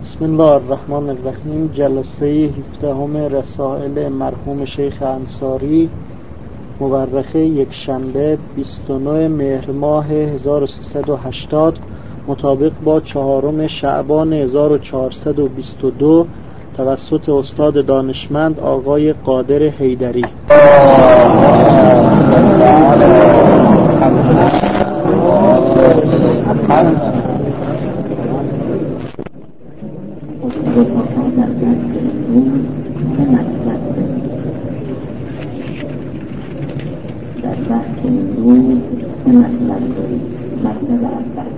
بسم الله الرحمن الرحیم. جلسه 17 رسائل مرحوم شیخ انصاری، مورخه یکشنبه 29 مهر ماه 1380 مطابق با 4 شعبان 1422 توسط استاد دانشمند آقای قادر حیدری. در بحث امروز سه مطلب داریم. مطلب اول،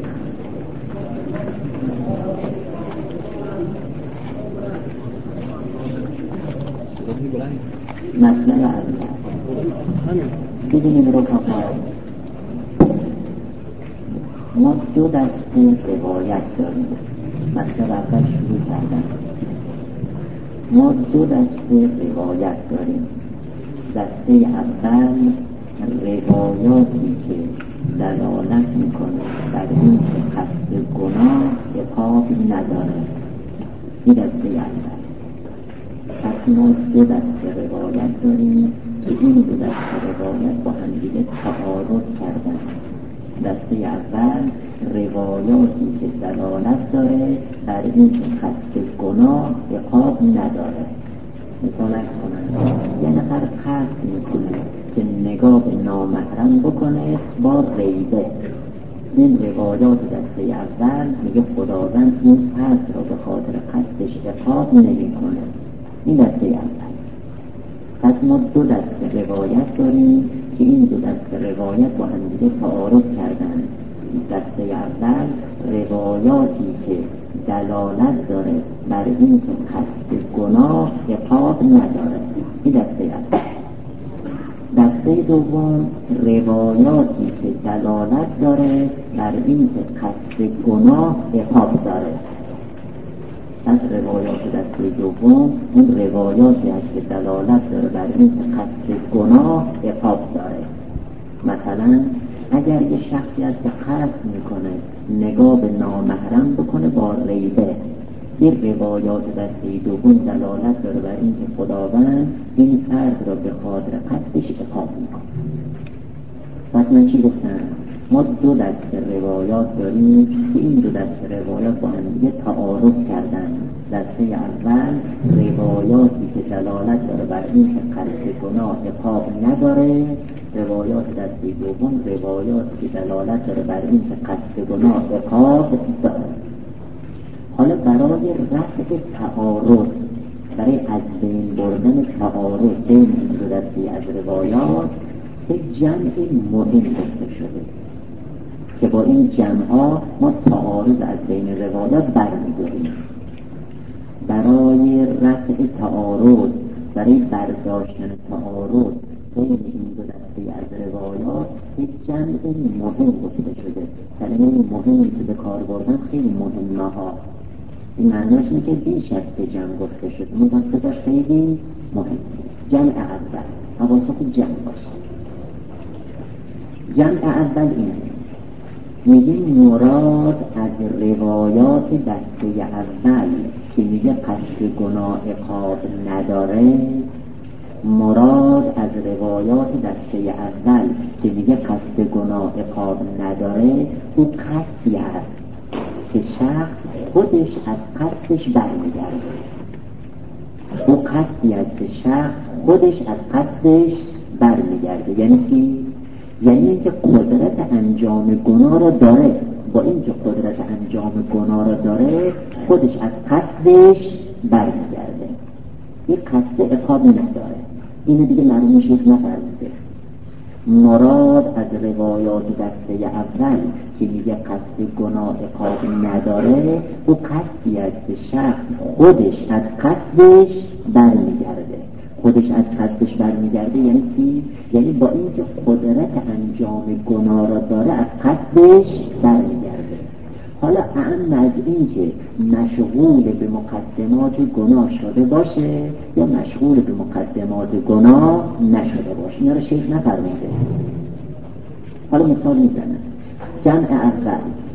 ببینید رفقا، ما دو دسته روایت داریم. مطلب اول شروع کردن. ما دو دسته روایت داریم. دسته اول روایاتی که دلالت میکنه بر این که قصد گناه عقاب نداره. این دسته اول. پس ما دو دسته روایت داریم که این دو دسته روایت با هم دیگه تعارض کردن. دسته اول روایاتی که دلالت داره بر این که قصد گناه عقاب نداره. مثال کنم یه نفر قصد میکنه که نگاه به نامحرم بکنه با ریبه. این روایات دسته اول میگه خداوند این قصد را به خاطر قصدش عقاب نمیکنه. این دسته اول. پس ما دو دسته روایت داریم که این دو دسته روایت با هم دیگه تعارض کردن. دسته اول روایاتی که دلالت داره بر این که قصد گناه عقاب نداره. این دسته اول. دسته دوم روایاتی که دلالت داره بر این که قصد گناه عقاب داره. از روایات دسته دوم این روایاتی هست که دلالت داره بر این که قصد گناه عقاب داره. مثلا اگر یه شخصی از که قصد میکنه نگاه به نامحرم بکنه با ریبه، این روایات دسته دوم دلالت داره بر این که خداوند این فرد را به خاطر قصدش عقاب میکنه. پس من چی گفتم؟ ما دو دسته روایات داریم که این دو دسته روایات با هم دیگه تعارض کردن. دسته اول روایاتی که دلالت داره بر این که قصد گناه عقاب نداره. روایات دسته دوم روایاتی که دلالت داره بر این که قصد گناه عقاب داره. حالا برای رفع تعارض، برای از بین بردن تعارض بین این دو دسته از روایات یک جمع مهم گفته شده که با این جمع‌ها ما تعارض از بین روایات برمی‌داریم. برای رفع تعارض، برای برداشتن تعارض بین این دو دسته از روایات یک جمع مهم گفته شده. کلمه مهمی که به کار بردن خیلی مهمه ها. این معنیش اینه که بیش از به جمع گفته شده. مقصدش خیلی مهم. جمع اول حواست جمع باشه. جمع اول اینه، میگه مراد از روایات دسته اول که میگه قصد گناه عقاب نداره، مراد از روایات دسته اول که میگه قصد گناه عقاب نداره او قصدی هست که شخص خودش از قصدش برمیگرده. او قصدی هست که شخص خودش از قصدش برمیگرده. یعنی چی؟ یعنی اینکه قدرت انجام گناه را داره. با اینکه قدرت انجام گناه را داره خودش از قصدش برمیگرده. این قصد عقاب نداره. اینو دیگه معلوم شیخ نفرموده. مراد از روایات دسته اول که میگه قصد گناه عقاب نداره او قصدی است که شخص خودش از قصدش برمیگرده. خودش از قصدش برمیگرده یعنی چی؟ یعنی با اینکه قدرت انجام گناه را داره از قصدش برمیگرده. حالا اعم از این که مشغول به مقدمات گناه شده باشه یا مشغول به مقدمات گناه نشده باشه، اینا رو شیخ نفرموده. حالا مثال میزنم. جمع اول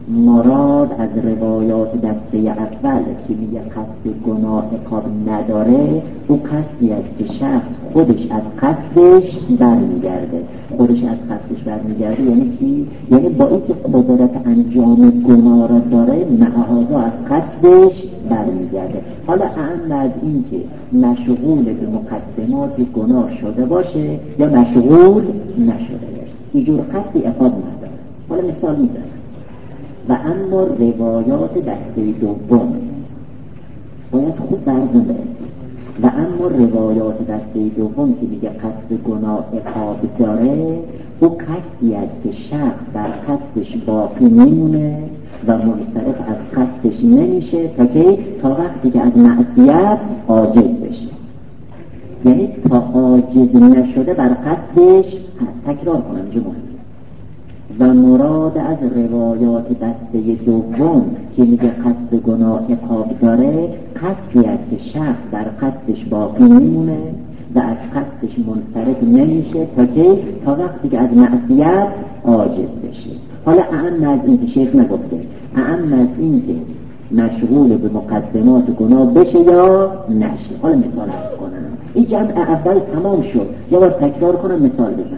مراد از روایات دسته اول که میگه قصد گناه عقاب نداره، او قصدی است که شخص خودش از قصدش برمیگرده. خودش از قصدش برمیگرده یعنی چی؟ یعنی با اینکه قدرت انجام گناه را داره معهازا از قصدش برمیگرده. حالا اهم از این که مشغول به مقدمات گناه شده باشه یا مشغول نشده باشه، اینجور قصدی عقاب نداره. حالا مثال میزنم. و اما روایات دسته دوم باید خوب برزن برسید. و اما روایات دسته دوم که میگه قصد گناه عقاب داره، او قصدی است که شخص بر قصدش باقی میمونه و منصرف از قصدش نمیشه تا وقتی که از معصیت عاجز بشه. یعنی تا عاجز نشده بر قصدش هست. تکرار کنم جمعه. و مراد از روایات دسته دوم که میگه قصد گناه عقاب داره، قصدی است که شخص بر قصدش باقی میمونه و از قصدش منصرف نمیشه تا وقتی که از معصیت عاجز بشه. حالا اهم از این که شیخ نگفته، اهم از این که مشغول به مقدمات گناه بشه یا نشه. حالا مثال عرض کنم. این جمع اول تمام شد، یا باید تکرار کنم مثال بزنم.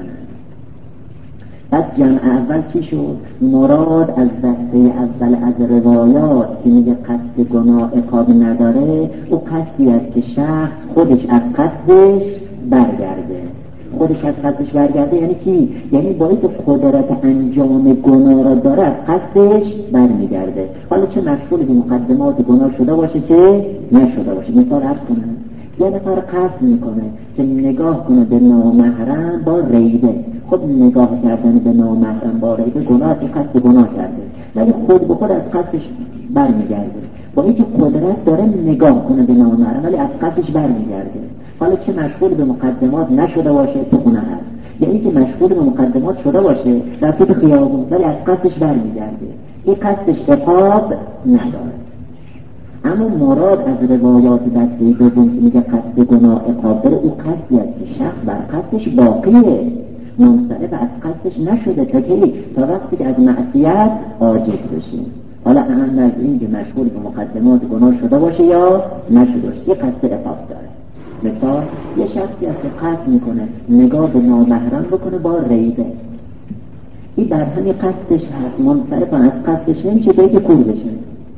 پس جمع اول چی شد؟ مراد از دسته اول از روایات که میگه قصد گناه عقاب نداره، او قصدی است که شخص خودش از قصدش برگرده. خودش از قصدش برگرده یعنی چی؟ یعنی باید قدرت انجام گناه را داره از قصدش برمیگرده. حالا چه مشغول به مقدمات گناه شده باشه چه نشده باشه. مثال عرض کنم. یه نفر قصد میکنه که نگاه کنه به نامحرم با ریبه. خود نگاه کردن به نامحرم با ریبه گناه، که قصد گناه کرده، ولی خود به خود از قصدش برمیگرده. با اینکه قدرت داره نگاه کنه به نامحرم ولی از قصدش برمیگرده. حالا چه مشغول به مقدمات نشده باشه تو خونه هست، یا اینکه مشغول به مقدمات شده باشه در تو خیابون ولی از قصدش برمیگرده، این قصدش عقاب نداره. اما مراد از روایات دسته دوم که میگه قصد گناه عقاب داره، او قصدی است که شخص بر قصدش باقیه، منصرف از قصدش نشده تا وقتی که از معصیت عاجز بشه. حالا اهم از این که مشغول به مقدمات گناه شده باشه یا نشده باشه، یه قصد عقاب داره. مثال یه شخصی است که قصد میکنه نگاه به نامحرم بکنه با ریبه، این در همین قصدش هست، منصرف از قصدش نمیشه که کور بشه.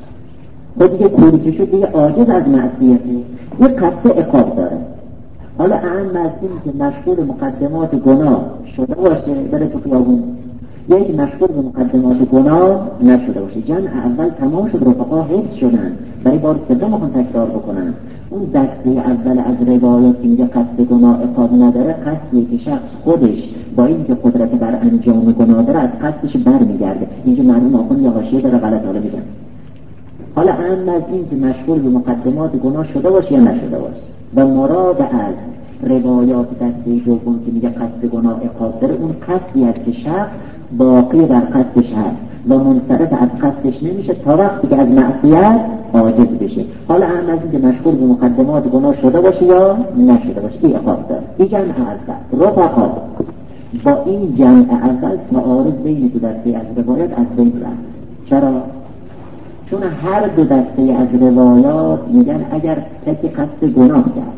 خود دیگه کوری که شد دیگه عاجز از معصیته، یه قصد عقاب داره. حالا اهم از این که مشغول مقدمات گناه شده باشه بره تو خیابون، یا که مشغول به مقدمات گناه نشده باشه. جمع اول تمام شد، رفقا حفظ شدن، برای بار سوم میخوان تکرار بکنن. اون دسته اول از روایات که میگه قصد گناه عقاب نداره، قصدیه که شخص خودش با اینکه قدرت بر انجام گناه داره از قصدش برمیگرده. اینجا معلوم آخون یا حاشیه داره غلط حالا بگم. حالا اهم از این که مشغول به مقدمات گناه شده باشه یا نشده باشه. و مراد از روایات دسته دوم که میگه قصد گناه عقاب داره، اون قصدی است که شخص باقی در قصدش هست و منصرف از قصدش نمیشه تا وقتی که از معصیت عاجز بشه. حالا اهم از این که مشغول به مقدمات گناه شده باشه یا نشده باشه، این عقاب داره. این جمع اول رفقا. با این جمع اول تعارض بین دو دسته از روایات از بین رفت. چرا؟ چون هر دو دسته از روایات میگن اگر کسی قصد گناه کرد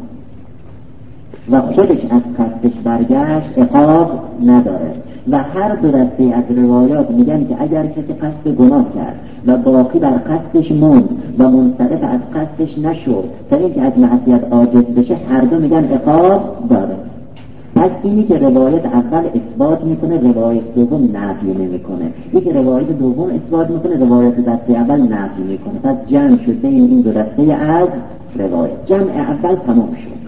و خودش از قصدش برگشت عقاب نداره، و هر دو دسته از روایات میگن که اگر کسی قصد گناه کرد و باقی بر قصدش موند و منصرف از قصدش نشد تا اینکه از معصیت عاجز بشه، هر دو میگن عقاب داره. پس اینی که روایت اول اثبات میکنه روایت دوم نفی نمیکنه، اینی که روایت دوم اثبات میکنه روایت دسته اول نفی میکنه. پس جمع شد بین این دو دسته از روایت. جمع اول تمام شد.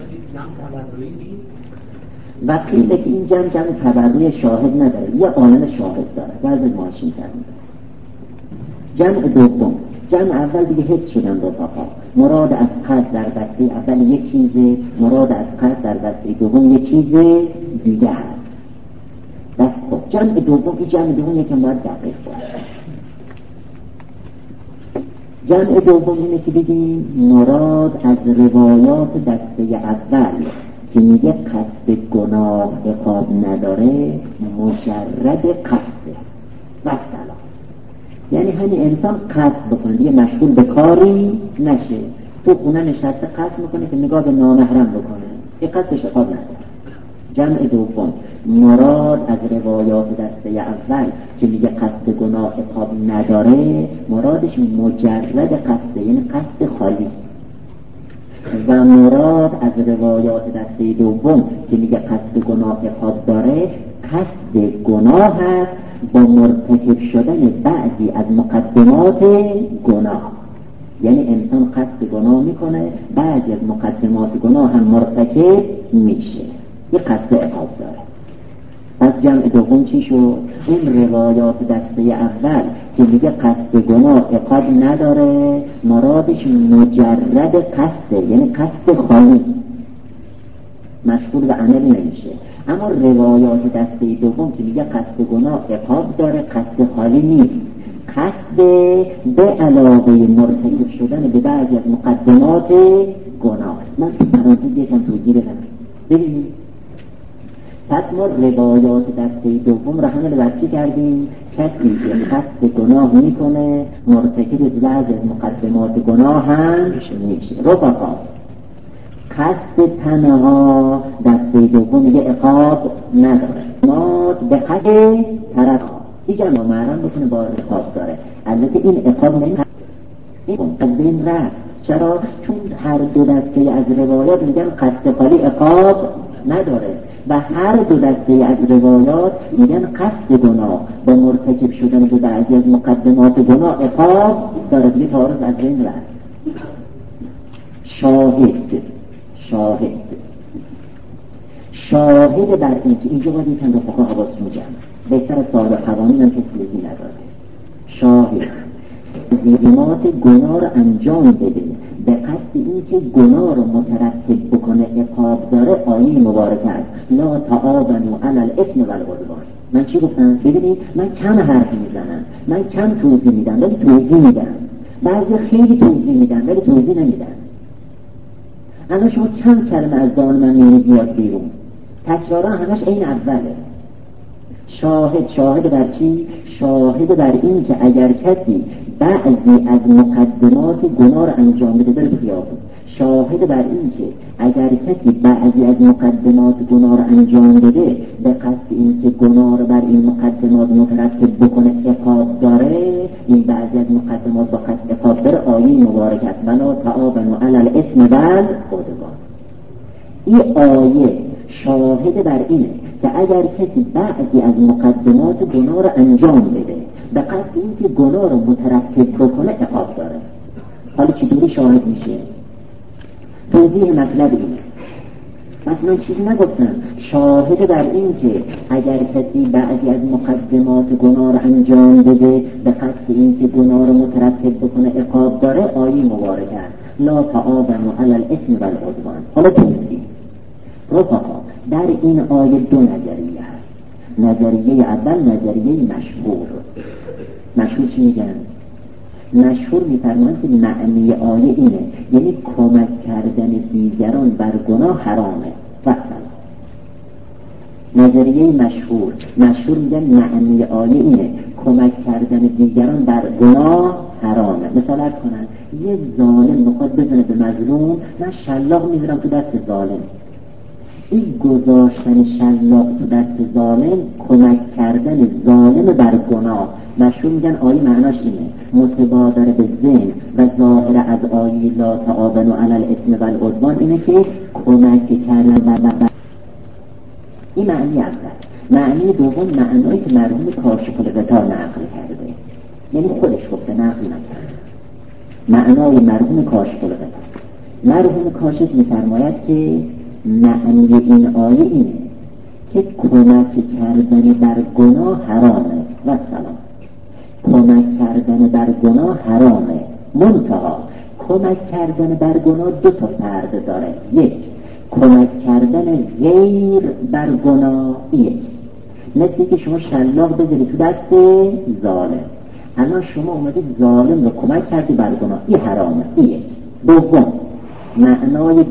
و قیل که این جمع تبرئه شاهد نداره، یه عامل شاهد داره، بعضی ماشین کرده. جمع دوم، جمع اول دیگه حفظ شدن رفقا. مراد از قصد در دسته اول یک چیزه، مراد از قصد در دسته دوم یک چیز دیگه هست. بس خب جمع دوم، این جمع دوم یکم باید دقیق باشه. جمع دوم اینه که بگیم مراد از روایات دسته اول که میگه قصد گناه عقاب نداره، مجرد قصده و سلام. یعنی همین انسان قصد بکنه دیگه مشغول به کاری نشه، تو خونه نشسته قصد میکنه که نگاه به نامحرم بکنه، این قصدش عقاب نداره. جمع دوم مراد از روایات دسته اول که میگه قصد گناه عقاب نداره، مرادش مجرد قصد، یعنی قصد خالی. و مراد از روایات دسته دوم که میگه قصد گناه عقاب داره، قصد گناه هست با مرتکب شدن بعضی از مقدمات گناه. یعنی انسان قصد گناه میکنه، بعضی از مقدمات گناه هم مرتکب میشه، یه قصد عقاب داره. پس جمع دوم چی شد؟ این روایات دسته اول که میگه قصد گناه عقاب نداره، مرادش مجرد قصده، یعنی قصد خالی، مشغول به عملی نمیشه. اما روایات دسته دوم که میگه قصد گناه عقاب داره، قصد خالی نیست، قصد به علاوه مرتکب شدن به بعضی از مقدمات گناه. من پرانتز یکم توضیح بدم ببینید. پس ما روایات دسته دوم را همه بر چی کردیم؟ کسی که قصد گناه میکنه مرتکب بعضی از مقدمات گناه هم میشه. رفقا قصد تنها دسته دوم میگه عقاب نداره، ما به حد طرف دیگه ما معلوم بکنه با عقاب داره. البته این عقاب نمیشه، این از بین رفت. چرا؟ چون هر دو دسته از روایات میگن قصد خالی عقاب نداره و هر دو دسته از روایات میگن قصد گناه با مرتکب شدن به بعضی از مقدمات گناه عقاب داره. دیگه تعارض از بین رفت. شاهد بر این که اینجا باید یکم به فقه حواستون جمع، بهتر از صاحب قوانین هم کسی لزی نداره. شاهد ظلمات گناه رو انجام بده به قصد این که گناه رو مترتب بکنه عقاب داره، آیه مبارکه است لا تعاونوا علی الاثم والعدوان. من چی گفتم؟ ببینید من کم حرف میزنم، من کم توضیح میدم ولی توضیح میدم، بعضی خیلی توضیح میدم ولی توضیح نمیدم. اما شما چند کلمه از دهان من میاد بیرون، تکرارا همش این اوله. شاهد بر چی؟ شاهد بر این که اگر کسی بعضی از مقدمات گناه را انجام بده بره خیابون، شاهد بر این که اگر کسی بعضی از مقدمات گناه را انجام بده به قصد این که گناه را بر این مقدمات مترتب بکنه عقاب داره، این بعضی از مقدمات با قصد عقاب داره، آیه مبارک است ولا تعاونوا علی الاثم والعدوان. این آیه شاهد بر اینه که اگر کسی بعضی از مقدمات گناه را انجام بده به قصد این که گناه را مترتب بکنه عقاب داره. حالا چطوری شاهد میشه؟ توضیح مطلب اینه. مثلا چیزی نگفتم، شاهد بر این که اگر کسی بعضی از مقدمات گناه را انجام بده به قصد این که گناه را مترتب بکنه عقاب داره، آیه مبارکه لا تعاونوا علی الاثم والعدوان. حالا توضیح. رفقا در این آیه دو نظریه هست. نظریه اول نظریه مشهور چی میگن؟ مشهور میفرمایند که معنی آیه اینه، یعنی کمک کردن دیگران بر گناه حرامه. مثلا نظریه مشهور میگن معنی آیه اینه، کمک کردن دیگران بر گناه حرامه. مثال ارز کنن یه ظالم میخواد بزنه به مظلوم، من شلاق میذارم تو دست ظالم، این گذاشتن شلاق تو دست ظالم کمک کردن ظالم بر گناه. مشهور میگن آیه معناش اینه، متبادر به ذهن و ظاهر از آیه لا تعاونوا علی الاثم والعدوان اینه که کمک کردن بر این معنی اول. معنی دوم معنایی که مرحوم کاشف الغطا نقل کرده، یعنی خودش گفته نقل نکرده. معنای مرحوم کاشف الغطا، مرحوم کاشف میفرماید که معنی این آیه اینه که کمک کردن بر گناه حرامه و سلام. کمک کردن بر گناه حرامه، منتها کمک کردن بر گناه دو تا فرد داره. یک، کمک کردن غیر بر گناه. یک، مثل که شما شلاق بذاری تو دست ظالم، اما شما اومدید ظالم رو کمک کردی بر گناه، این حرامه. این یک. دوم، معنای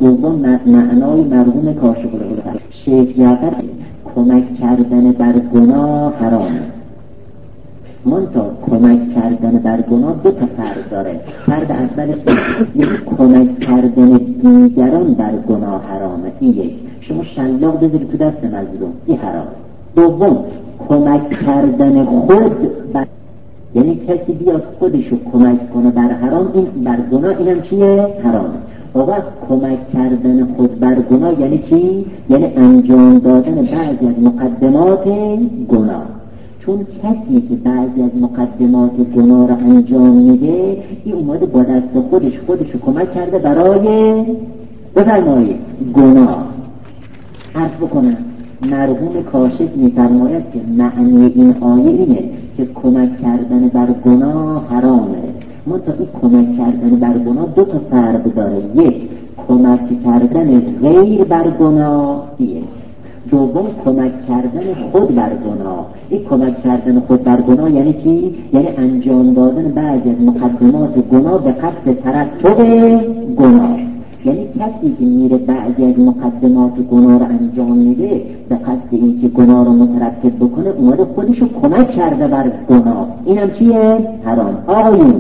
مرحوم کاشف الغطا شیخ جعفر، کمک کردن بر گناه حرامه. منتها کمک کردن بر گناه دو تا فرد داره. فرد اولش یعنی کمک کردن دیگران بر گناه حرامه. این یک، شما شلاق بذاری تو دست مظلوم، این حرام. دوم، کمک کردن خود بر، یعنی کسی بیاد خودشو کمک کنه بر حرام، این بر گناه، اینم چیه؟ حرامه. و وقت کمک کردن خود بر گناه یعنی چی؟ یعنی انجام دادن بعضی از مقدمات گناه. چون کسی که بعضی از مقدمات گناه را انجام میده، این اومده با دست خودشو کمک کرده برای بفرمایید گناه. عرض بکنم مرحوم کاشف میفرماید که معنی این آیه اینه که کمک کردن بر گناه حرامه. منتها این کمک کردن بر گناه دو تا فرد داره. یک، کمک کردن غیر بر گناه. یک. دوم، کمک کردن خود بر گناه. این کمک کردن خود بر گناه یعنی چی؟ یعنی انجام دادن بعضی از مقدمات گناه به قصد ترتب گناه. یعنی کسی که میره بعضی از مقدمات گناه رو انجام میده به قصد این که گناه رو مترتب بکنه، اومده خودشو کمک کرده بر گناه. اینم چیه؟ حرام. آقایون،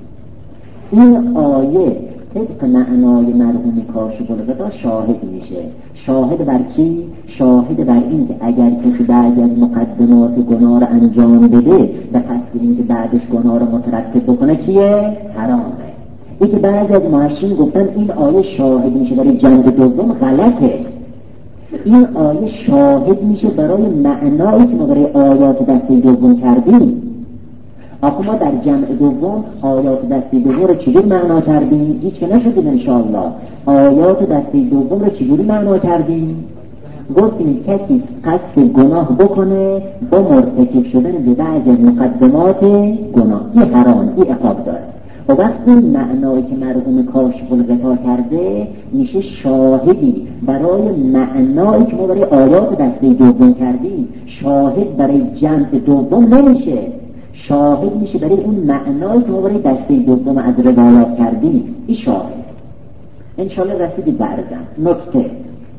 این آیه طبق معنای مرحوم کاشف الغطا شاهد میشه. شاهد بر چی؟ شاهد بر این که اگر کسی بعضی از مقدمات گناه رو انجام بده به قصد این که بعدش گناه رو مترتب بکنه چیه؟ حرامه. این که بعضی از محشین گفتن این آیه شاهد میشه برای جنب دوم، غلطه. این آیه شاهد میشه برای معنایی که ما برای آیات دسته دوم کردیم. آخه ما در جمع دوم آیات دسته دوم رو چجور معنا کردیم؟ هیچ که نشدیم انشاءالله. آیات دسته دوم رو چجوری معنا کردیم؟ گفتیم کسی قصد گناه بکنه با مرتکب شدن به بعضی از مقدمات گناه، این حرام، این عقاب داره. و وقتی معنایی که مرحوم کاشف الغطا کرده میشه شاهدی برای معنایی که ما برای آیات دسته دوم کردیم. شاهد برای جمع دوم نمیشه، شاهد میشه برای اون معنایی که ما برای دسته دوم از روایات کردیم. این شاهد. انشالله رسیدی برزم. نکته،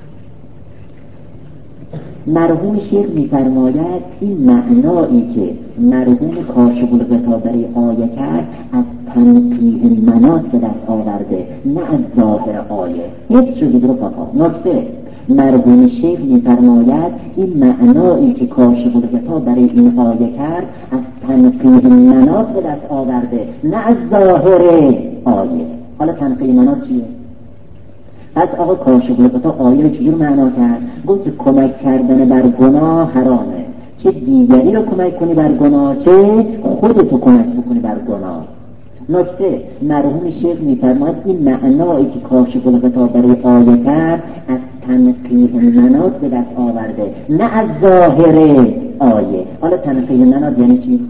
مرحوم شیخ میفرماید این معنایی که مرحوم کاشف الغطا برای آیه کرد از تنقیح منات به دست آورده، نه از ظاهر آیه. یک چیزی رو فقط. نکته، مرحوم شیخ میفرماید این معنایی که کاشف الغطا برای این آیه کرد از تنقیح منات به دست آورده، نه از ظاهر آیه. حالا تنقیح منات چیه؟ از آقا کاشف الغطا آیه رو چجور معنا کرد؟ گفت که کمک کردن بر گناه حرامه. چه دیگری رو کمک کنی بر گناه، چه خودتو کمک بکنی بر گناه. نکته، مرحوم شیخ میفرماید این معنایی که کاشف الغطا برای آیه کرد از تنقیح منات به دست آورده، نه از ظاهر آیه. حالا تنقیح منات یعنی چی؟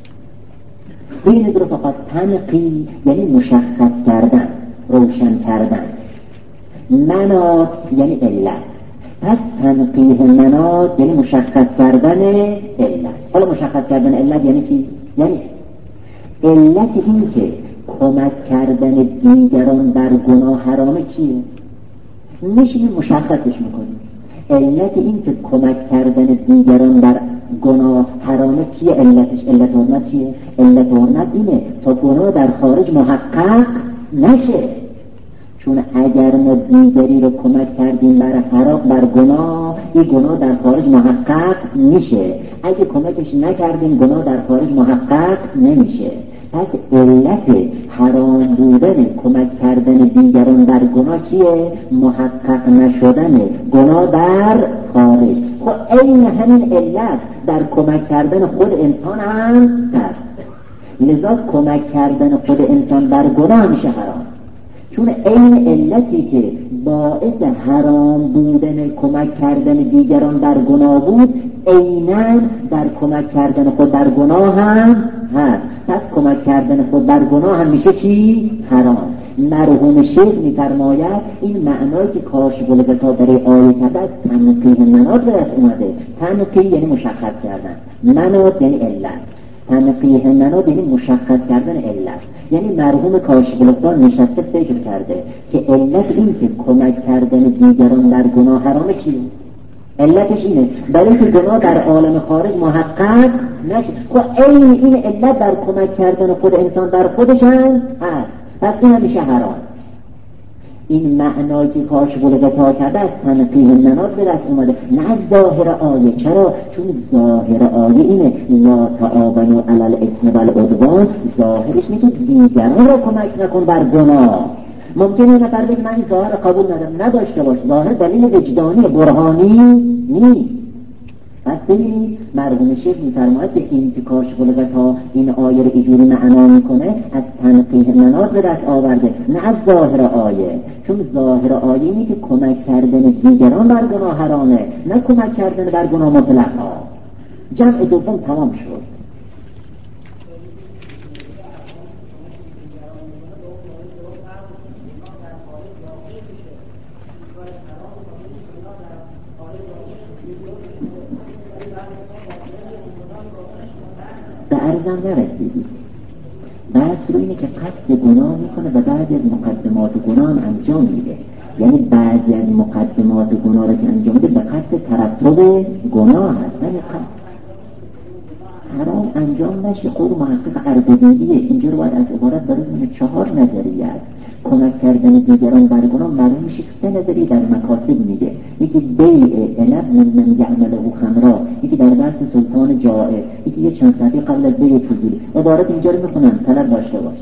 این رو فقط تنقیح یعنی مشخص کردن، روشن کردن. منات یعنی علت. پس تنقیح منات یعنی مشخص کردن علت. حالا مشخص کردن علت یعنی چی؟ یعنی علت این که کمک کردن دیگران بر گناه حرامه چیه؟ میشه مشخصش میکنیم. علت این که کمک کردن دیگران بر گناه حرامه چیه؟ علتش، علت حرمت چیه؟ علت حرمت اینه تا گناه در خارج محقق نشه. چون اگر ما دیگری رو کمک کردیم بر حرام، بر گناه، این گناه در خارج محقق میشه. اگه کمکش نکردیم گناه در خارج محقق نمیشه. پس علت حرام بودن کمک کردن دیگران بر گناه چیه؟ محقق نشدن گناه در خارج. خب این همین علت در کمک کردن خود انسان هم هست. لذا کمک کردن خود انسان بر گناه میشه حرام. چون این علتی که باعث حرام بودن کمک کردن دیگران بر گناه بود، عیناً در کمک کردن خود بر گناه هم هست. پس کمک کردن خود بر گناه هم میشه چی؟ حرام. مرحوم شیخ میفرماید این معنایی که کاشف الغطا برای آیه کرده از تنقیح منات به دست اومده. تنقیح یعنی مشخص کردن، منات یعنی علت. تنقیح منات یعنی مشخص کردن علت. یعنی مرحوم کاشف الغطا نشسته فکر کرده که علت این که کمک کردن دیگران در گناه حرامه چیه؟ علتش اینه برای که گناه در عالم خارج محقق نشه. خب این علت در کمک کردن خود انسان در خودش هست، پس این همیشه حرام. این معنایی که کاشف الغطا کرده از تنقیح مناط به دست اومده، نه از ظاهر آیه. چرا؟ چون ظاهر آیه اینه لا تعاونوا علی الاثم والعدوان، ظاهرش اینه که دیگران را کمک نکن بر گناه. ممکنه نفر بگه من این ظاهر قبول نداشته باشه، ظاهر دلیل وجدانی برهانی نیست. پس ببینید مرحوم شیخ می‌فرماید که این که کاشف الغطا این آیه رو اینجوری معنا میکنه از تنقیح مناط به دست آورده، نه از ظاهر آیه. چون ظاهر آیه اینه که کمک کردن دیگران بر گناه حرامه، نه کمک کردن بر گناه مطلقا. جمع دوم تمام شد. به عرضم نرسیدید. بحث رو اینه که قصد گناه میکنه و بعضی از مقدمات گناه انجام میده. یعنی بعضی از مقدمات گناه رو که انجام میده به قصد ترتب گناه هست، نه حرام انجام نشه. قول محقق اردبیلیه اینجا رو باید از عبارت برای 4 نظریه است. کمک کردن دیگران بر گناه معلوم میشه 3 نظریه در مکاسب میگه. یکی بیع عنب من یعمله خمرا، یکی در بحث سلطان جائر، یکی یه چند صفحه قبل از بیع فضولی. عبارت اینجا رو میخونم، طلب داشته باش.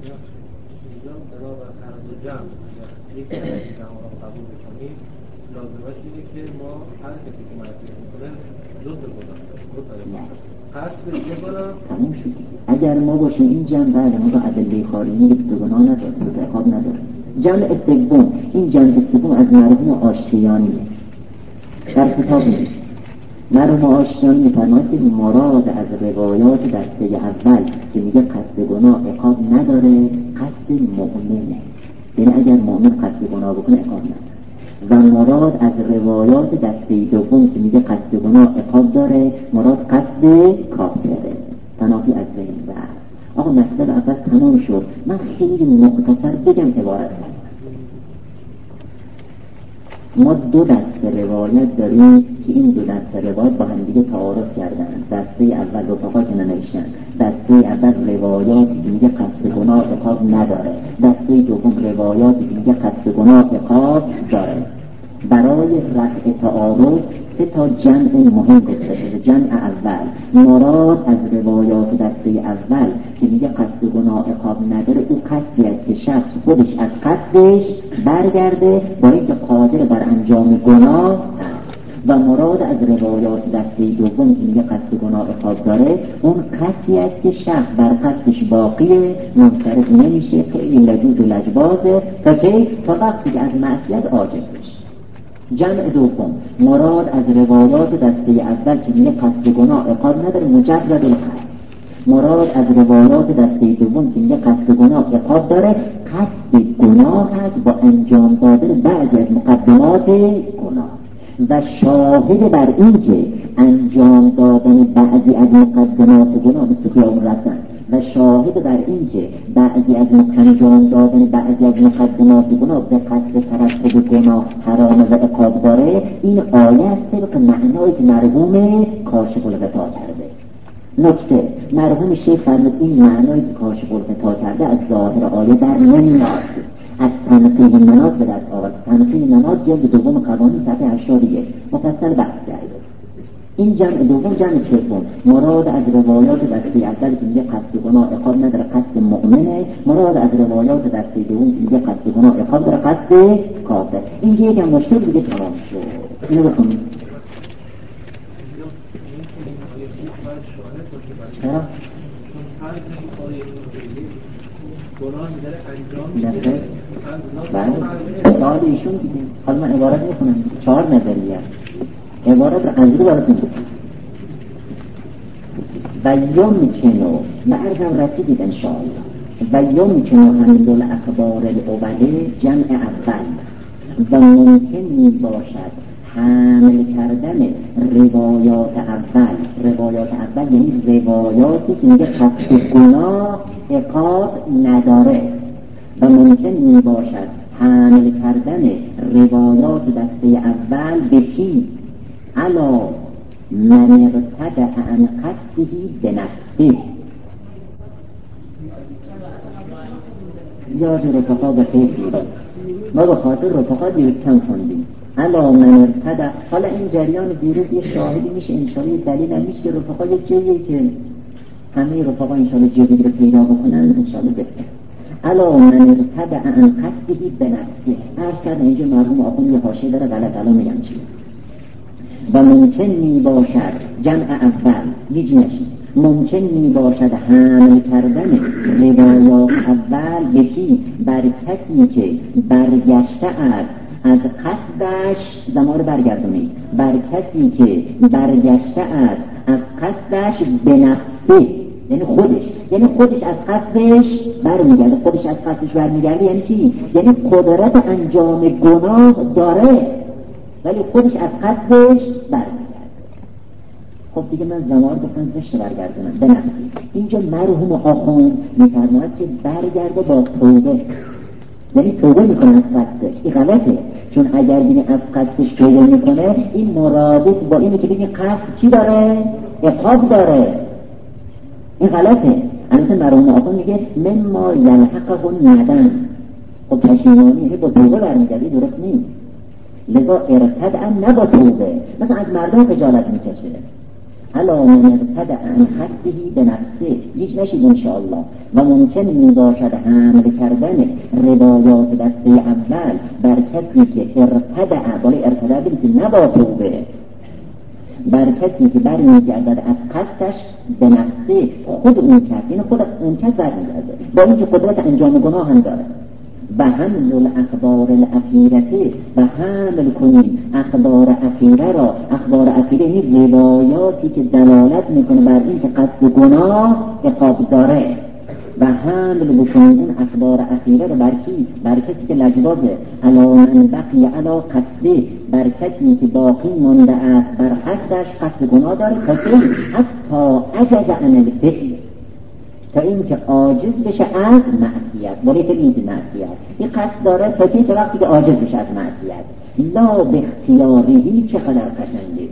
لازمش اینه که ما هر کسی که معصیت میکنه جزء گناه قصد دیگه کنم تموم شد. اگر ما باشیم این جمع بله ما با ادله خارجی که گناه نداره، تو عقاب نداره. جمع سوم، این جمع سوم از مرحوم آشتیانی در کتاب نیست. مرحوم آشتیانی می‌فرماید که مراد از روایات دسته اول که میگه قصد گناه عقاب نداره، قصد مؤمنه. یعنی اگر مؤمن قصد گناه بکنه عقاب نداره. و مراد از روایات دسته دوم که میگه قصد گناه عقاب داره، مراد قصد کافره. تنافی از بین رفت. آقا مطلب اول تمام شد. من خیلی مختصر بگم عبارت کنم. ما 2 دسته روایت داریم که این 2 دسته روایت با هم دیگه تعارض کردن. دسته اول رفقا که ننوشتن، دسته اول روایاتی که میگه قصد گناه عقاب نداره، دسته دوم روایاتی که میگه قصد گناه عقاب داره. برای رفع تعارض 3 تا جمع مهم گذاشته شده. جمع اول مراد از روایات دسته اول که میگه قصد گناه عقاب نداره، او قصدی است که شخص خودش از قصدش برگرده با اینکه قادر بر انجام گناه هست. و مراد از روایات دسته دوم که میگه قصد گناه عقاب داره، اون قصدی است که شخص بر قصدش باقیه، منصرف نمیشه، خیلی لجوج و لجبازه تا وقتی که از معصیت عاجز بشه. جمع دوم مراد از روایات دسته اول که میگه قصد گناه عقاب نداره، مجرد القصد. مراد از روایات دسته دوم که میگه قصد گناه عقاب داره، قصد گناه هست با انجام دادن بعضی از مقدمات گناه. و شاهد بر این که انجام دادن بعضی از مقدمات گناه مثل خیابون رفتن و شاهد بر این که بعضی از انجام دادن بعضی از مقدمات گناه به قصد ترتب گناه حرام و عقاب داره، این آیه است طبق معنایی که مرحوم کاشف الغطا کرده. نکته مرحوم شیخ فرمود این معنایی که کاشف الغطا کرده از ظاهر آیه در نمیاد، از تنقیح مناط به دست آورد. تنقیح مناط جلد دوم قوانین صفحه 81 مفصل بحث کرده. این جمع دوم جمع سوم مراد از روایات دسته اول که میگه قصد گناه عقاب نداره، قصد مؤمنه. مراد از روایات دسته دوم که میگه قصد گناه عقاب داره، قصد کافر. اینجا یکم مشکل دیگه تمام شد. اینو بخونید. چرا؟ گناه میداره انجام میده. بله سوال ایشون دیگه. حالا من عبارت میخونم 4 نظریه عبارت رو از رو براتون میکنم. و یمکنو معرضم رسیدید انشاءالله. و یمکنو حمل الاخبار الاوله جمع اول و ممکن می باشد حمل کردن روایات اول یعنی روایاتی که میگه قصد گناه عقاب نداره و ممکن می باشد حمل کردن روایات دسته اول به چی؟ الا من ارتدع عن قصده بنفسه. یاد رفقا به خیلی ما به خاطر رفقا دیروز کم خوندیم. الا من ارتدع، حالا این جریان دیروز یه شاهدی میشه، انشاءالله دلیل هم میشه. رفقا یه جایی که همه رفقا انشاءالله جایی رو پیدا بکنن انشاءالله بهتر. الا من ارتدع عن قصده بنفسه. عرض کردن اینجا مرحوم آخوند یه حاشیه داره غلط الان میگم چی. و ممکن می باشد جمع اول هیچ نشید، ممکن می باشد حمل کردن روایات اول یکی بر کسی که برگشته است از قصدش، زمان برگردونید، بر کسی که برگشته است از قصدش به نفسه، یعنی خودش از قصدش برمیگرده. خودش از قصدش برمیگرده یعنی چی؟ یعنی قدرت انجام گناه داره ولی خودش از قصدش برمیگرده. خب دیگه من زمان گفتم زشت برگردونم به نفسی. اینجا مرحوم آخوند میفرماید که برگرده با توبه، یعنی توبه میکنه از قصدش. این غلطه، چون اگر بینی از قصدش توبه میکنه این مرادف با اینه که بینی قصد چی داره؟ عقاب داره. این غلطه. البته مرحوم آخوند میگه مما یلحقه ندم. خب پشیمانی با توبه برمیگرده درست نیست. لذا ارتدع نه با توبه، مثلا از مردم خجالت میکشه. الا من ارتدع عن قصده به نفسه هیچ نشید انشاءالله. و ممکن می باشد حمل کردن روایات دسته اول بر کسی که ارتدع، بالا ارتدع بریسید نه با توبه، بر کسی که برمیگردد از قصدش به نفسه، خود اون کس، یعنی خود اون کس برمیگرده با اینکه قدرت انجام گناه هم داره. و حمل الاخبار الاخیرته، و حمل کنید اخبار اخیره را. اخبار اخیره این روایاتی که دلالت میکنه بر این که قصد گناه عقاب داره. و حمل بکنید اون اخبار اخیره را بر کی؟ بر کسی که لجبازه. علا من بقی علا قصده، بر کسی که باقی مانده است بر قصدش، قصد گناه داره حتی عجز عن الفعل، تا این که عاجز بشه از معصیت. ولی که این معصیت این قصد داره تا که وقتی که عاجز بشه از معصیت. لا به اختیاری، چقدر قشنگه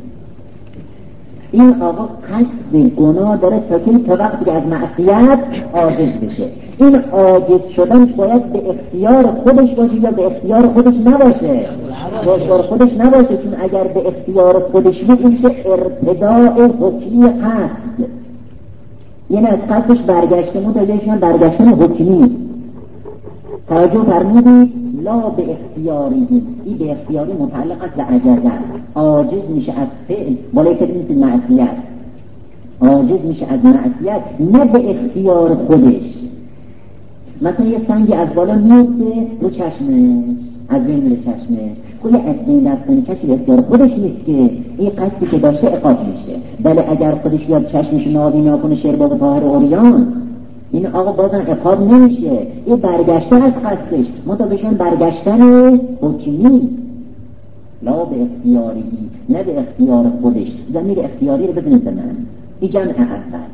این آقا قصد گناه داره تا وقتی که از معصیت عاجز بشه. این عاجز شدن باید به اختیار خودش باشه یا به اختیار خودش نباشه؟ به اختیار خودش نباشه، چون اگر به اختیار خودش بود میشه ارتداء حکمی قصد، یعنی از قصدش برگشته متوجهشون برگشتن حکمی. توجه فرمودید؟ لا به اختیاری، این به اختیاری متعلق است به عجزه، عاجز میشه از فعل، بالای که نیست معصیت، عاجز میشه از معصیت نه به اختیار خودش. مثلا یه سنگی از بالا میفته رو چشمش، از بین میره چشمش، کوی از بین رفتن چشم اختیار خودش نیست که این قصدی که داشته عقاب میشه. بله اگر خودش بیاد چشمش نابینا کنه شرباب طاهر اوریان، این آقا بازم عقاب نمیشه، این برگشتن از قصدش مطابقشون برگشتن حکمی. لا به اختیاری، نه به اختیار خودش. ضمیر اختیاری رو بدونید من این جمع اول.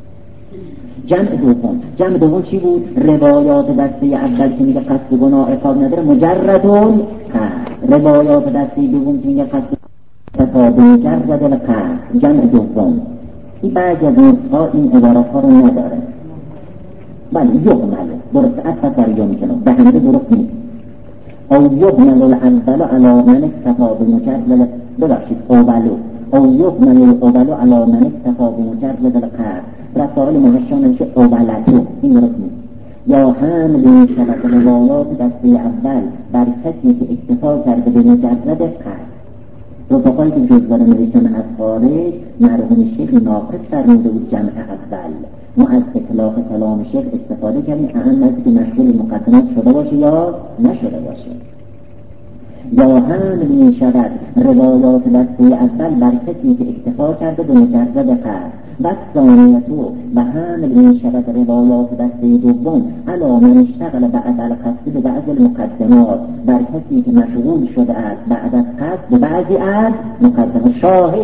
جمع دوم چی بود؟ روایات دسته اول که میگه قصد گناه عقاب نداره مجردون قصد، روایات دسته دوم که میگه قصد تفاده مجرد القصد. جمع دوم این بعضی از نسخه‌ها این عبارت ها رو نداره. بله یغمل درست اصلا فرجا میکنه به همه درست نیست. او یغمل الاول علا من تفاده مجرد، ببخشید او یغمل الاول علا من تفاده مجرد القصد. رسائل محشان میشه اولتو، این درست نیست. یا حمل این شبت روایات دسته اول بر کسی که اکتفا کرده به مجرد قصد. رفقایی که جزوار نوشتن از خارج مرحوم شیخ ناقص فرموده بود جمع اول. ما از اطلاق کلام شیخ استفاده کردیم اهم که مشغول مقدمات شده باشه یا نشده باشه. یا حمل می شود روایات دسته اول بر کسی که اکتفا کرده به مجرد قصد. و ثانیتو و حمل می شود روایات دسته دوم علا من اشتغل بعد القصد به بعض المقدمات، بر کسی که مشغول شده است بعد از قصد به بعضی از مقدمات.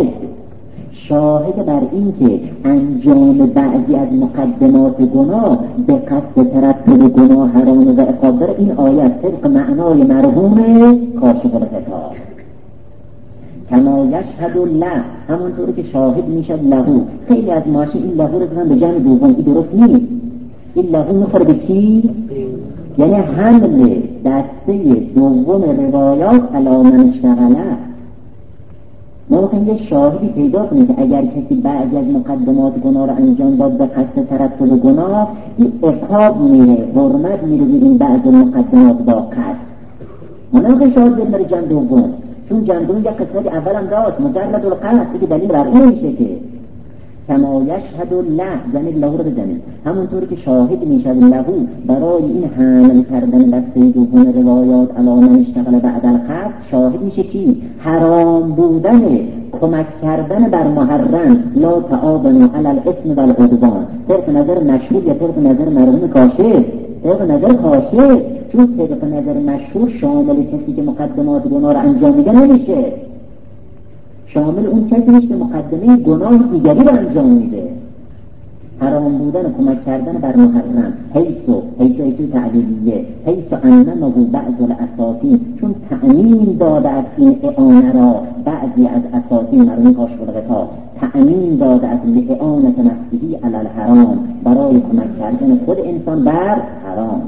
شاهد بر این که انجام بعضی از مقدمات گناه به قصد ترتب گناه حرام و عقاب داره این آیت طبق معنای مرحوم کاشف الغطا. کما یشهد له، همونطوری که شاهد میشد لهو. خیلی از ماشین این لهو رو دادن به جمع دوم، این درست نیست. این لهو میخوره به چی؟ یعنی حمل دسته دوم روایات علی من اشتغله. ما ممکن یه شاهدی پیدا کنیم که اگر کسی بعضی از مقدمات گناه را انجام داد به قصد ترتب گناه، این عقاب میره، حرمت میره این بعض مقدمات با قصد. مناقض شاهد بریم جمع دوم، چون جمع دوم یک قسمت اول هم داشت مجرد القصد که دلیل بر این میشه که کما یشهد له، یعنی لهو رو بزنید همونطوری که شاهد میشد لهو برای این حمل کردن دسته دوم روایات علی من اشتغل بعد القصد. شاهد میشه کی؟ حرام بودن کمک کردن بر محرم. لا تعاونوا علی الاثم والعدوان. طبق نظر مشهور یا طبق نظر مرحوم کاشف؟ طبق نظر کاشف، چون طبق نظر مشهور شامل کسی که مقدمات گناه رو انجام میده نمیشه، شامل اون کسی نیست که مقدمه گناه دیگری رو انجام میده. حرام بودن و کمک کردن بر محرم حیث تعلیلیه، حیث انمه بعض الاساطین، چون تأمین داده از این اعانه را بعضی از اساطین مرحوم کاشف الغطا تأمین داده از لإعانة نفسه علی الحرام، برای کمک کردن خود انسان بر حرام.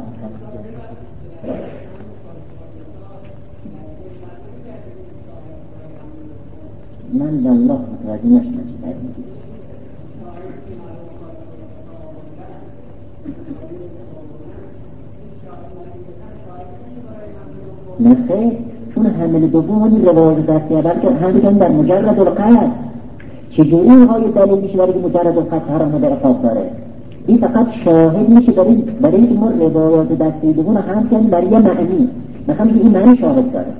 من والله متوجه نشدم چی باید میگید. نخیر، چون حمل دومی روایت دستی اول که همین در مجرد القصد چجوری های دلیل میشه برای که مجرد القصد حرام در عقاب داره؟ این فقط شاهد میشه برای که ما روایت دستی دوم هم کنیم برای یه معنی، میخوام که این معنی شاهد داره.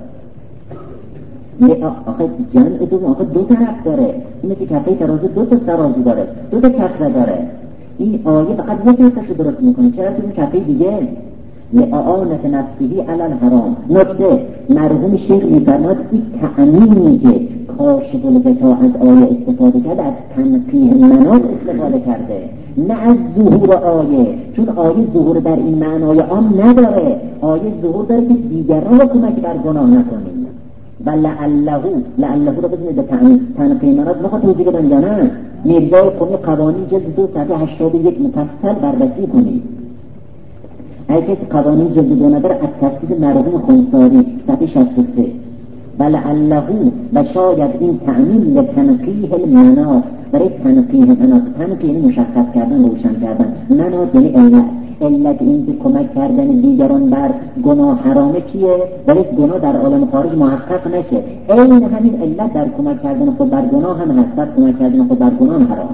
آخه جمع دوم آخه دو طرف داره، اینه که کفه ترازو دو تا ترازو داره، دو تا کفه داره. این آیه فقط یک کفه درست میکنه، چرا تو کفه دیگه؟ لإعانة نفسه علی الحرام. نکته مرحوم شیخ میفرماد این تأمینی که کاشف الغطا از آیه استفاده کرده از تنقیح مناط استفاده کرده، نه از ظهور آیه، چون آیه ظهور در این معنای عام نداره. آیه ظهور داره که دیگران رو کمک بر گناه نکنیم. و لعله رو بزنید به تنقیح مناط نخواه توضیح بدن یا نه؟ میرزای قومی قوانین جلد 2 صفحه 81 مفصل بررسی کنید. اگه کسی قوانین جلد 2 نداره از تفسیر مرحوم خنساری صفحه 63. ولعله و شاید این تأمین لتنقیح المناط، برای تنقیح مناط، تنقیح مشخص کردن، روشن کردن. مناط یعنی علت این که کمک کردن دیگران بر گناه حرامه چیه؟ برای گناه در عالم خارج محقق نشه. این همین علت در کمک کردن خود بر گناه هم هست، کمک کردن خود بر گناه حرام.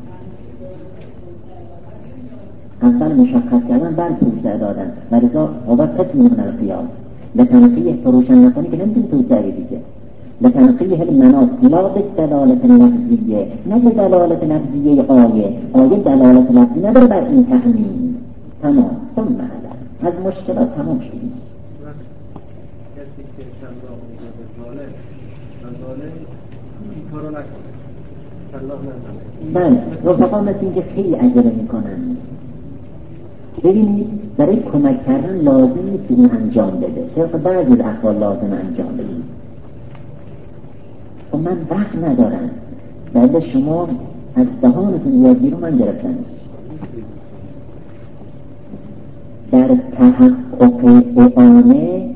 اول مشخص کردن بر توسعه دادن و رضا عباد قسم من القیاس. لتنقیح روشن نکنی که نمیتونی توسعه دیگه. لتنقیح المناط لا بدلالت لفظیه، نه بدلالت لفظیه آیه دلالت لفظی نداره بر این تأمین. تمام، ثم علم از مشکلات تمام شدیم. کسی که شلاق میگه به ظالم این کارو نکنه، شلاق نزنه. بله، رفقا مثل این که خیلی عجله میکنن. ببینید برای کمک کردن لازم نیست این انجام بده، طبق بعضی از احوال لازم انجام بده. خب من وقت ندارم، بعد شما از دهانتون یادگیر رو من گرفتم. در تحقق اعانه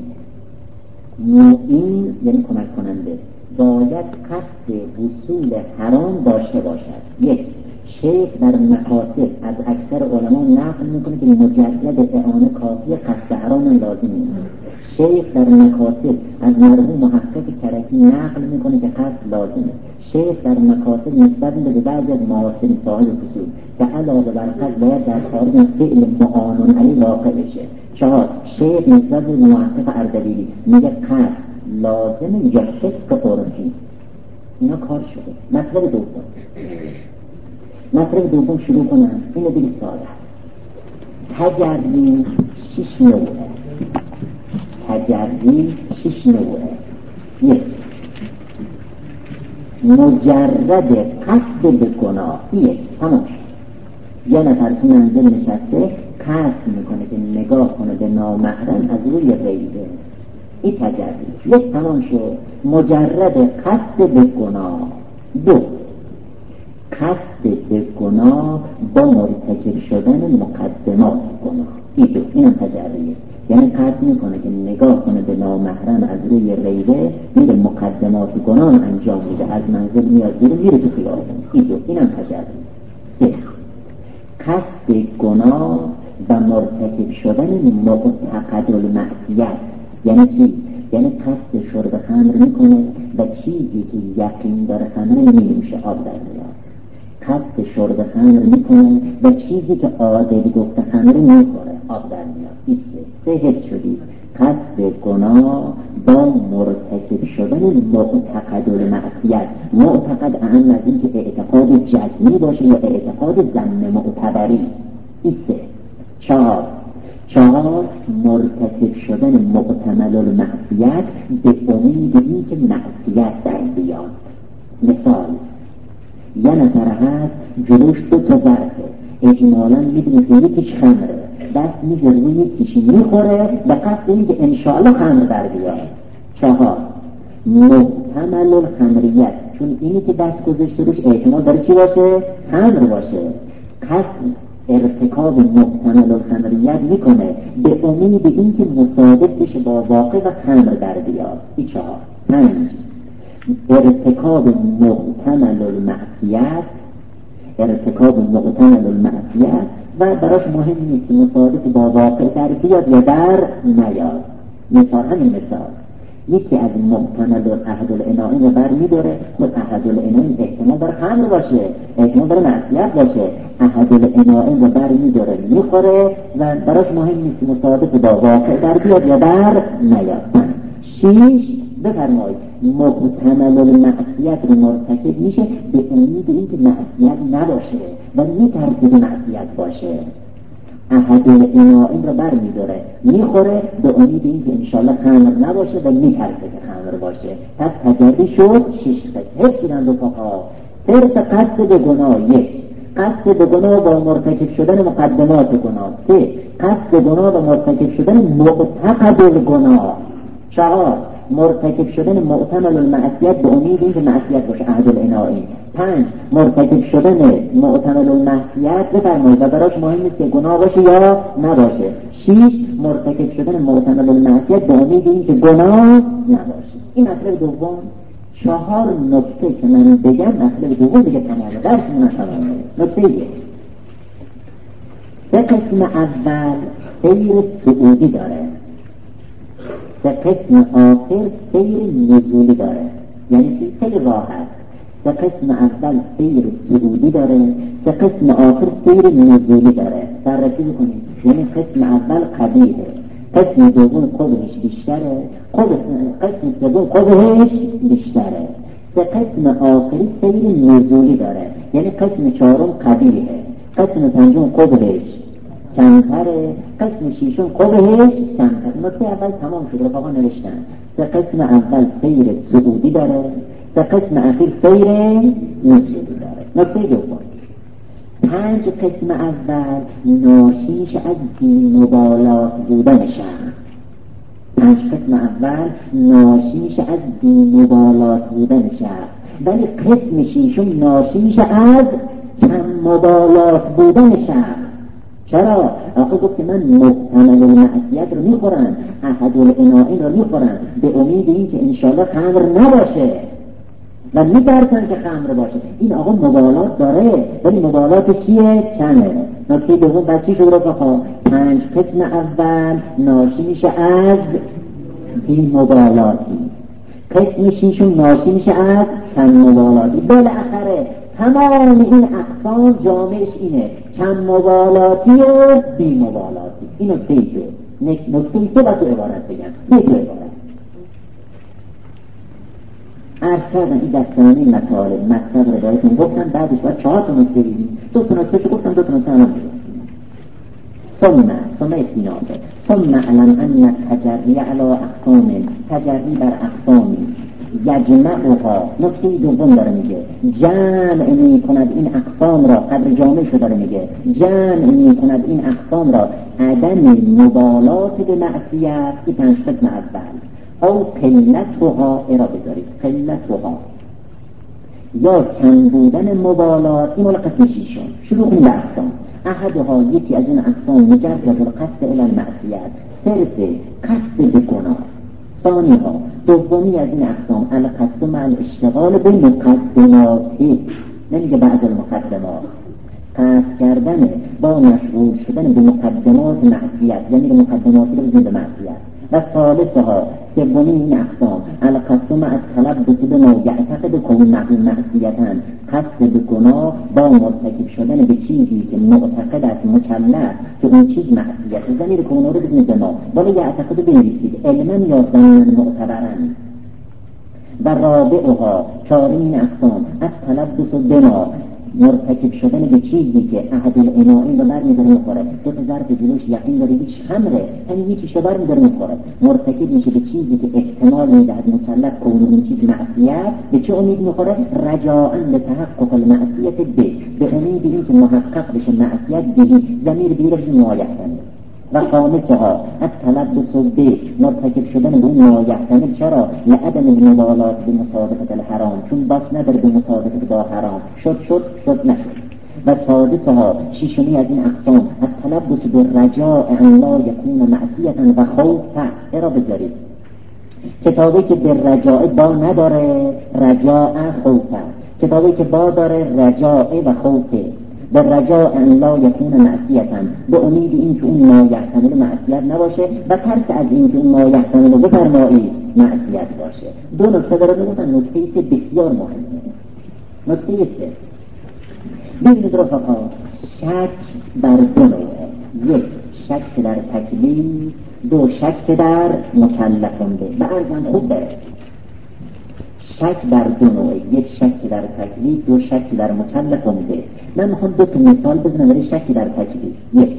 معین یعنی کمک کننده باید قصد وصول حرام داشته باشد. یک، شیخ در مقاصد از اکثر علما نقل میکنه که مجرد اعانه کافی قصد حرام لازم نیست. شیخ در مقاصد از مرحوم محقق کرکی نقل میکنه که قصد لازمه. شیخ در مقاصد نسبت به بعضی از معاصرین صاحب اصول که علاوه بر قصد باید در خارج از فعل معانون علی واقع بشه. 4، شیخ نسبت به محقق اردبیلی میگه قصد لازمه یا فسق عرفی. اینا کار شده. مطلب دوم شروع کنم. اینو دیگه ساده. تجربی 6 نوعه. تجربی 6 نوعه. 1، مجرد قصد به گناه. تمام. یه نفر تو منزل نشسته قصد میکنه که نگاه کنه به نامحرم از روی غیبه. این تجربه یک تمام شد. مجرد قصد به گناه. دو، قصد به گناه با مرتکب شدن مقدمات گناه. این دو، اینم تجربه. یعنی قصد میکنه که نگاه کنه به نامحرم از روی ریبه، میره مقدمات گناه انجام میده، از منزل میاد بیرون، میره تو خیابون. این دو، اینم تجربه. قصد گناه و مرتکب شدن معتقد المعصیت. یعنی چی؟ یعنی قصد شرب خمر میکنه و چیزی که یقین داره خمره نمیشه، آب در میاد. قصد شرب خمر میکنه و چیزی که عادل گفته خمره نمیخوره، آب در میاد. این سه حس شدید. قصد گناه با مرتکب شدن معتقد المعصیت. معتقد اهم از این که اعتقاد جزمی باشه یا اعتقاد ضمن معتبری. این سه. چهار مرتکب شدن محتمل المعصیت به امید این که معصیت در بیاد. مثال، یه نفر هست جلوش 2 تا ظرفه، اجمالا میدونه که یکیش خمره، دست میگه روی یکیش میخوره به قصد این که انشاءالله خمر در بیاد. 4 محتمل الخمریت، چون اینی که دست گذاشته روش احتمال داره چی باشه؟ خمر باشه. قصد ارتکاب محتمل الخمریت میکنه به امید این که مصادف بشه با واقع و خمر در بیاد. این 4. 5 ارتکاب محتمل المعصیت، و براش مهم نیست که مصادف با واقع در بیاد یا در نیاد. مثال، همین مثال، یکی از محتمل احد العنائی رو بر میداره، خود احد العنائی احتمال داره خمر باشه، احتمال داره معصیت باشه، احد العنائی رو بر میداره میخوره و براش مهم نیست که مصادف با واقع در بیاد یا در نیاد. 6 بفرمایید محتمل المعصیت رو مرتکب میشه به امید اینکه معصیت نباشه و میترسه به معصیت باشه. احد العنائی رو بر میداره میخوره به امید اینکه انشالله خمر نباشه و میترسه که خمر باشه. پس تجربی شد 6 قسم. حفظ شدن رفقا. صرف قصد به گناه. 1 قصد به گناه با مرتکب شدن مقدمات گناه. 3 قصد به گناه و مرتکب شدن معتقد الگناه. 4 مرتکب شدن محتمل المعصیت به امید اینکه معصیت باشه، احد العنائی. 5 مرتکب شدن محتمل المعصیت بفرمایید و براش مهم نیست که گناه باشه یا نباشه. 6 مرتکب شدن محتمل المعصیت به امید اینکه گناه نباشه. این مطلب دوم. 4 نکته که من بگم مطلب دوم دیگه تمامه، درسمون تمامه. نکته 1. 3 قسم اول سیر صعودی داره، 3 قسم آخر سیر نزولی داره. یعنی چی؟ خیلی راحت. 3 قسم اول سیر صعودی داره، 3 قسم آخر سیر نزولی داره. بررسی بکنید. یعنی قسم اول قبیحه، قسم دوم قبحش بیشتره، قسم سوم قبحش بیشتره. 3 قسم آخری سیر نزولی داره. یعنی قسم 4 قبیحه، قسم 5 قبحش کمتره، قسم 6 قبحش کمتره. نکته اول تمام شد، رفاقا نوشتن. 3 قسم اول سیر صعودی داره، 3 قسم اخیر سیر نزولی داره. نکته دوم. 5 قسم اول ناشیش از بی‌مبالات بودن شخص. 5 قسم اول ناشیش از بی‌مبالات بودن شخص، ولی قسم 6 ناشیش از کم مبالات بودن شخص. چرا؟ آخه گفت که من محتمل المعصیت رو میخورم، احد العنائی رو میخورم به امید این که انشالله خمر نباشه و میترسن که خمر باشه. این آقا مبالات داره ولی مبالات چیه؟ کمه. نکته دوم بچی شد رفقا. 5 قسم اول ناشی میشه از بی مبالاتی، قسم 6 ناشی میشه از کم مبالاتی. بالاخره تمام این اقسام جامعش اینه، کم مبالاتی و بی مبالاتی. این نکته ایشه. نکته ایشه با تو عبارت بگم. یک عبارت عرض کردم این دستانی مطلب رو دارتون گفتم، بعدش باید 4 تا نکته بگیم. 2 تا نکته گفتم، 2 تا نکته هم ثم استینابه ثم علم ان تجری علی اقسام، تجری بر اقسامی یجمعها. نکته دوم داره میگه جمع می کند این اقسام را، قدر جامع شده داره میگه جمع می کند این اقسام را عدم مبالات به معصیت. این 5 قسم اول. او قلتها را بذارید، قلتها یا کم بودن مبالات. این قسم شیشم شروع کنیم به اقسام. احدها یکی از این اقسام مجرد القصد الی المعصیت، صرف قصد به گناه. ثانیها دومی از این اقسام القصد مع الاشتغال به مقدماتی، نمیگه بعد المقدمات، قصد کردن با مشغول شدن به مقدمات معصیت، یعنی به مقدماتی رو بزنید به معصیت. و ثالثها سومی این اقسام القصد مع التلبس بما یعتقد کون معصیتا، قصد به گناه با مرتکب شدن به چیزی که معتقد است مکلف که اون چیز معصیت، ضمیر کون رو بزنید به ما، ولی یعتقد بنویسید علما یا ظنا معتبرا. و رابعها چهارمین این اقسام التلبس بما، مرتکب شدن به چیزی که احد العنائین رو برمی‌داره می‌خوره. دو تا ظرف جلوش یقین داره هیچ خمره، همین یکیش رو برمی‌داره می‌خوره، مرتکب میشه به چیزی که احتمال می‌دهد مکلف کنه اون چیز معصیت. به چه امید می‌خوره؟ رجاءً لتحقق المعصیت به امید اینکه محقق بشه معصیت بهی، ضمیر بهی رو نمایحتمل. و خامسها التلبس به، مرتکب شدن به اون نایحتمل. چرا؟ لعدم المبالات به مصادقه الحرام، چون باس نداره به مصادقه با حرام، شد نشد. و سادسها ششمی از این اقسام التلبس به رجاء ان لا یکون معصیتا و خوفا را بذارید. کتابی که به رجاء با نداره رجاء خوفا، کتابی که با داره رجاء و خوفه. به رجاء ان لا یکون معصیتا، به امید این که اون نایحتمل معصیت نباشه و ترس از این که اون نایحتمل بفرمایید معصیت باشه. دو نکته داره میگن، نکته سه بسیار مهمه. نکته سه ببینید رفقا، شک بر دو نوعه، یک شک در تکلیف، دو شک در مکلفان به. به ارزم خوب بره، شک بر دو نوعه، یک شک در تکلیف، دو شک در مکلفان به. من میخوام دو تا مثال بزنم برای شک در تکلیف. یک،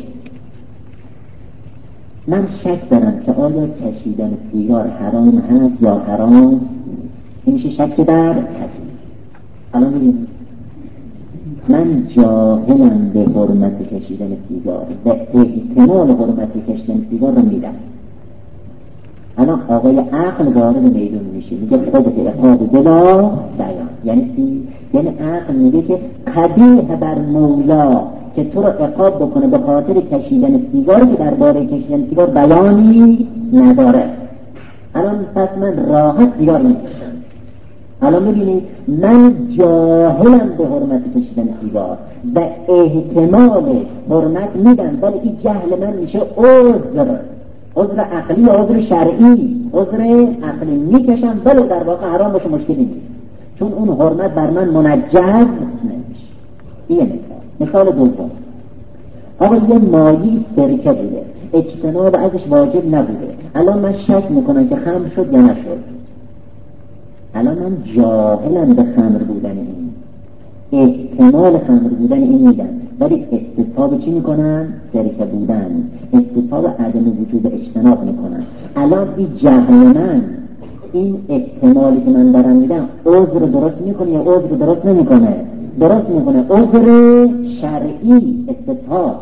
من شک دارم که آیا کشیدن سیگار حرام هست یا حرام. این میشه شک در تکلیف. الان ببینید، من جاهلم به حرمت کشیدن سیگار و احتمال حرمت کشیدن سیگار رو میدم. الان آقای عقل وارد میدون میشه، میگه خودت عقاب بلا بیان. یعنی چی؟ یعنی عقل میگه که قبیح بر مولا که تو رو عقاب بکنه به خاطر کشیدن سیگار که درباره کشیدن سیگار بیانی نداره. الان پس من راحت سیگار میکشم. الان میبینید من جاهلم به حرمت کشیدن سیگار و احتمال حرمت میدم، ولی این جهل من میشه عذر عقلی و عذر شرعی. عذر عقلی میکشم ولی در واقع حرام باشه مشکلی نیست، چون اون حرمت بر من منجز نمیشه. این مثال دوم، آقا یه مایی سرکه بوده، اجتناب ازش واجب نبوده، الان من شک میکنم که خمر شد یا نشد. الان من جاهلم به خمر بودن این، احتمال خمر بودن این میدم، ولی استصحاب چی میکنن؟ سرکه بودن، استصحاب عدم وجود اجتناب میکنن. الان این جهل من، این احتمالی که من دارم میدم عذر درست میکنه یا عذر درست نمیکنه؟ درست میکنه. عذر شرعی استصحاب.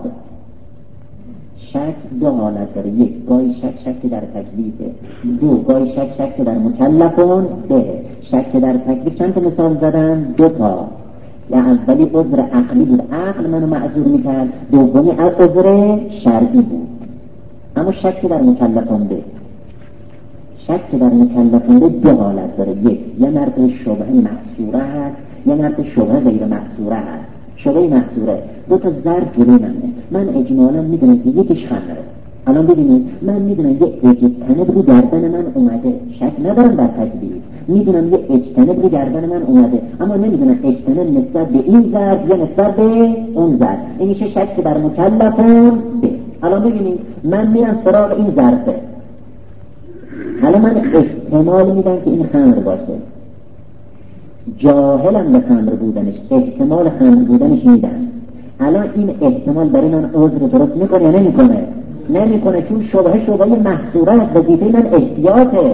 شک دو حالت داره، یک گاهی شک در تکلیفه، دو گاهی شک در مکلفون به. شک در تکلیف چند تا مثال زدن؟ دو تا. یا اولی عذر عقلی بود، عقل منو معذور میکرد، دومی عذر شرعی بود. اما شک در مکلفون به، شک در مکلفون به دو حالت داره، یک یه مرد شبهه محصوره هست، یه مرد شبهه غیر محصوره هست. شبهه محصوره دو تا ضرب جلوی من اجمالا میدونم که یکیش خمره. الان ببینید، من میدونم یه اجتنب رو گردن من اومده، شک ندارم در تکلیف، میدونم یه اجتنب رو گردن من اومده، اما نمیدونم اجتنب نسبت به این ضرب یا نسبت به اون ضرب. این میشه شک در مکلفون به. الان ببینید، من میرم سراغ این ضربه، الان من احتمال میدم که این خمر باشه، جاهلم به خمر بودنش، احتمال خمر بودنش میدم. الان این احتمال برای من عذر درست میکنه یا نمیکنه؟ نمیکنه، چون شبهه محصوره است. وظیفه من احتیاطه.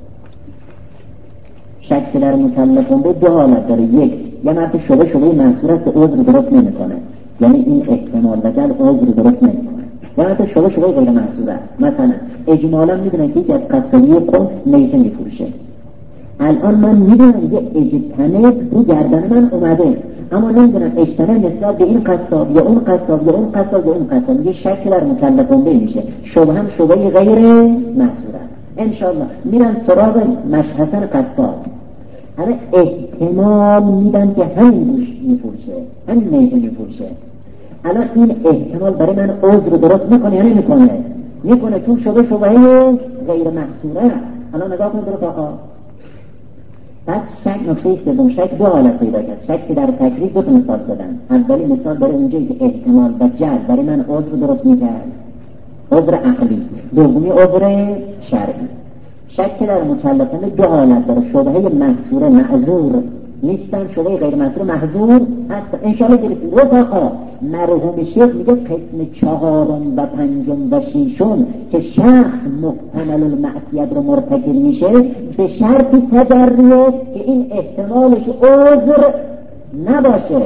شک در مکلفون به دو حالت داره، یک یه مرد شبهه محصوره است، عذر درست نمیکنه، یعنی این احتمال و جل عذر درست نمیکنه. یا مرد شبهه غیر محصوره است. مثلا اجمالا میدونن که یکی از قصابی قوم میته میفروشه. الان من میدونم یه اجتنب رو گردن من اومده، اما نمیدونم اجتنب نسبت به این قصاب یا اون قصاب یا اون قصاب یا اون قصاب، یه شک در مکلفون میشه، شبه هم شبه غیر محصوره. انشاءالله میرن سراغ مشحسن قصاب، همه احتمال میدن که همین گوش میفروشه، همین میته میفروشه. الان این احتمال برای من عذر درست میکنه یا نمیکنه؟ میکنه، چون شبه غیر محصوره. الان نگاه کن درست آقا، بعد شک نقطه سوم، شک دو حالت پیدا کرد. شک که در تکریف دو تا مثال دادن. اولی مثال برای اونجایی که احتمال و جهل برای من عذر درست میکرد، عذر عقلی. دومی عذر شرعی. شک که در مکلفان دو حالت داره، شبهه محصوره معذور نیستن، شبهه غیر محصور محذور هست. انشاءالله گرفتیم. رفقا مرحوم شیخ میگه قسم چهارم و پنجم و ششم که شخص محتمل المعصیت رو مرتکب میشه به شرط تجریه که این احتمالش عذر نباشه.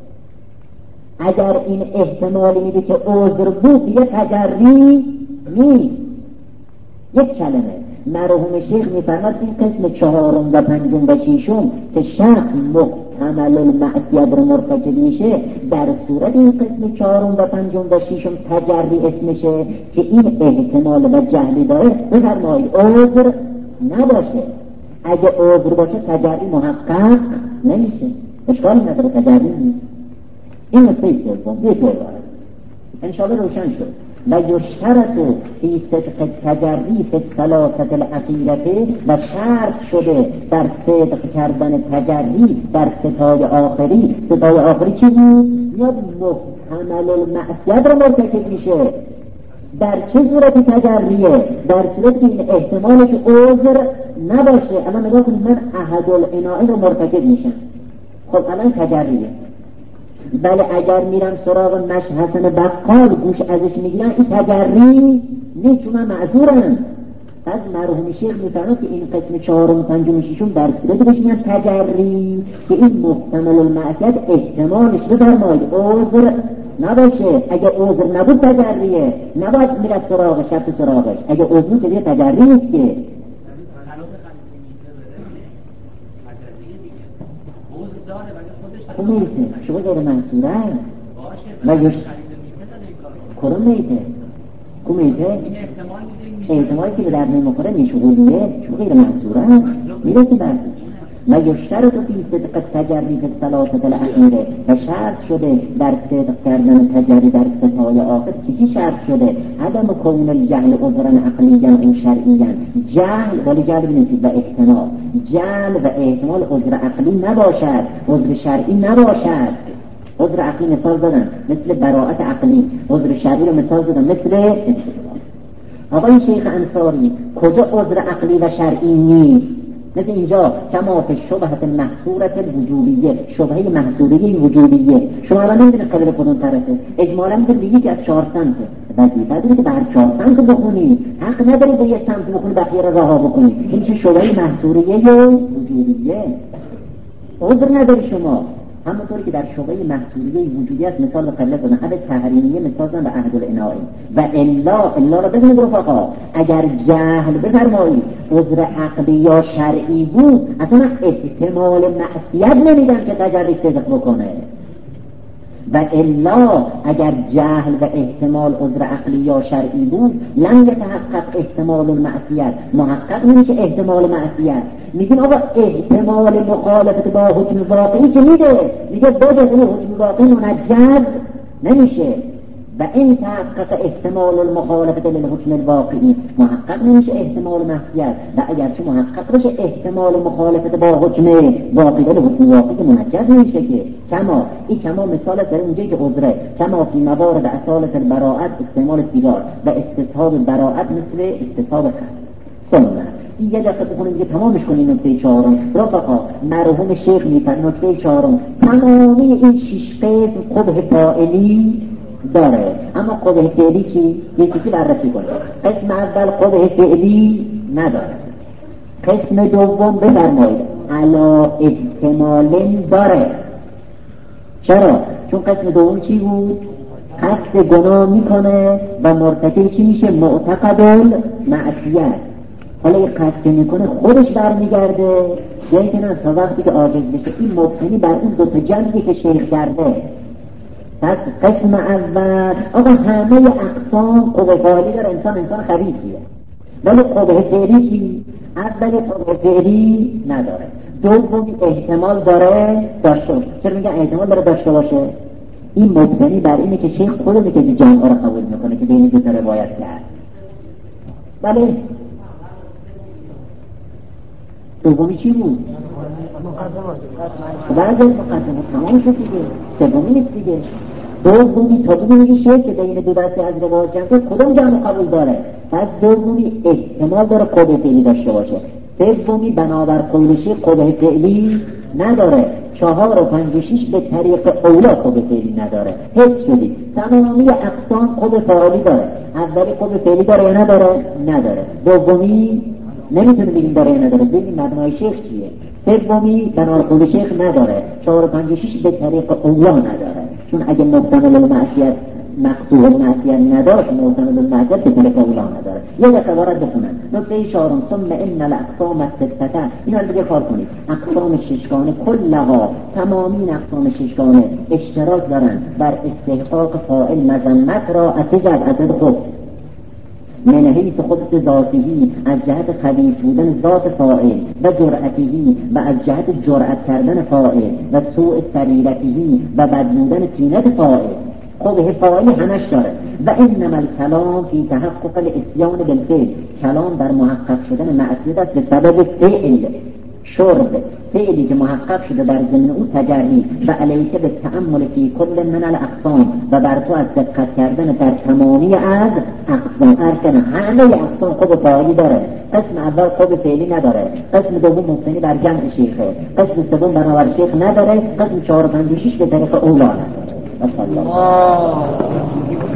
اگر این احتمالی میده که عذر بود دیگه تجری نیست. یک کلمه مرحوم شیخ میفرماد این قسم چهارم و پنجم و ششم که شخص محتمل المعصیت رو مرتکب میشه، در صورت این قسم چهارم و پنجم و ششم تجری اسمشه که این احتمال و جهلی داره بفرمایید عذر نباشه. اگه عذر باشه تجری محقق نمیشه، اشکالی نداره، تجری نیست. این نکته سوم یک عبارت انشاءالله روشن شد. و یشترط فی صدق تجری فی الثلاثه الاخیره، و شرط شده در صدق کردن تجری در ستای آخری. ستای آخری چی بود؟ میاد محتمل المعصیت رو مرتکب میشه. در چه صورت تجریه؟ در صورت که این احتمالش عذر نباشه. الان نگاه کنید، من احد العناء رو مرتکب میشم، خب الان تجریه. بله اگر میرم سراغ مشحسن بقال گوش ازش میگیرم، این تجری نیست، چون من معذورم. از مرحوم شیخ میفرماد که این قسم چهارم و پنجم و ششم در صورت بهش میگن تجری که این محتمل المعصیت احتمالش بفرمایید عذر نباشه. اگه عذر نبود تجریه، نباید میرد سراغ شرط سراغش. اگه عذر بود که تجری نیست که خب میرسه شما غیر منصوره و یوش کرم میده کم میده احتمالی که به در نمیخوره میشغولیه شما غیر منصوره میرسه برسه. و یشترط فی صدق تجری فی الثلاثه الاخیره، و شرط شده در صدق کردن تجری در ستای آخر. چی شرط شده؟ عدم کون الجهل عذرا عقلیا و شرعیا. جهل ولی جهل بنسید و احتمال، جهل و احتمال عذر عقلی نباشد، عذر شرعی نباشد. عذر عقلی مثال زدن مثل براءت عقلی، عذر شرعی رو مثال زدن مثل آقای شیخ انصاری. کجا عذر عقلی و شرعی نیست؟ مثل اینجا کما فی شبهه محصوره الوجوبیه، شبهه محصوره وجوبیه. شما الان نمیدونید قبل کدوم طرفه، اجمالا میگه که از 4 سمته، وظیفه داره که بر 4 سمت بخونی، حق نداری به یک سمت بخونی بقیه را رها بکنی. این چه شبهه محصوره وجوبیه، عذر نداری شما. همونطوری که در شبهه محصوله وجودی است مثال قله زدن، عهد تحریمیه مثال زدن به عهد العنائی. و الا را بزنید رفقا، اگر جهل بفرمایید عذر عقلی یا شرعی بود، اصلا احتمال معصیت نمیدن که تجری صدق بکنه. و الا اگر جهل و احتمال عذر عقلی یا شرعی بود، لم یتحقق احتمال المعصیت، محقق نمیشه احتمال معصیت. میگیم آقا احتمال مخالفت با حکم واقعی که میگه باید این حکم واقعی منجز نمیشه. و این تحقق احتمال المخالفت للحکم الواقعی، محقق نمیشه احتمال معصیت. و اگر چه محقق بشه احتمال مخالفت با حکم واقعی للحکم واقعی منجز نمیشه که کما مثال در اونجایی که عذره کما فی موارد اصالت البراءت استعمال سیگار و استصحاب براءت مثل استصحاب سنت. این یه دقیقه بخونیم دیگه تمامش کنیم. نکته 4 رفقا مرحوم شیخ میفرماد نکته 4 تمامی این 6 قسم قبح فاعلی داره، اما قبح فعلی چی؟ یکی بررسی کنه. قسم اول قبح فعلی نداره. قسم دوم بفرمایید علا احتمال داره. چرا؟ چون قسم دوم چی بود؟ قصد گناه میکنه و مرتکب چی میشه؟ معتقد المعصیت. حالا این قصد میکنه خودش برمیگرده یا اینکه نه تا وقتی که عاجز بشه. این مبتنی بر اون دو تا جنبی که شیخ کرده. پس قسم اول آقا همه اقسام قوه فعلی داره، انسان خبیثیه، ولی قوه فعلی چی؟ اولی قوه فعلی نداره، دومی احتمال داره داشته باشه. چرا میگه احتمال داره داشته باشه؟ این مبتنی بر اینه که شیخ خود میگه که جمعه رو قبول میکنه که بین دو تا روایت کرد. بله دومی چی بود؟ بعد از مقدمه تمام شد دیگه، سومی نیست دیگه. دومی تا میگه شیخ که بین دو دسته از روایت کرد کدوم جمع قبول داره؟ پس دومی احتمال داره قوه فعلی داشته باشه، سومی بنابر قول شیخ قوه فعلی نداره، 4 و 5 و 6 به طریق اولا قوه فعلی نداره. حس شدی تمامی اقسام قوه فعلی داره. اولی قوه فعلی داره یا نداره. دومی نمیتونه بگیم داره یا نداره، ببین مبنای شیخ چیه. سومی بنابر قول شیخ نداره، 4 و 5 و 6 به طریق اولا نداره، چون اگه محتمل المعصیت مقطوع المعصیت نداشت محتمل المعصیت به طریق اولا نداره. یه دقیقه وارد بخونن نکته 4 ثم ان الاقسام السته. اینو دیگه کار کنید. اقسام ششگانه کلها، تمامی اقسام ششگانه اشتراک دارن بر استحقاق فاعل مذمت را از عدد خود من حیث خبث ذاتی، از جهت خبیث بودن ذات فاعل و جرأتی و از جهت جرأت کردن فاعل و سوء سریرتی و بد بودن طینت فاعل. قبح فاعلی همش داره. و انما الکلام فی تحقق الاتیان بالفعل، کلام در محقق شدن معصیت است به سبب فعل شرب، فعلی که محقق شده در ضمن او تجری و علیک به تأمل فی کل من الاقسام، و بر تو از دقت کردن در تمامی از اقسام. ارکن همه اقسام قبح فاعلی داره. قسم اول قبح فعلی نداره، قسم دوم مبتنی بر جمع شیخه، قسم سوم بنابر شیخ نداره، قسم 4 و 5 و 6 به طریق اولا نداره. الله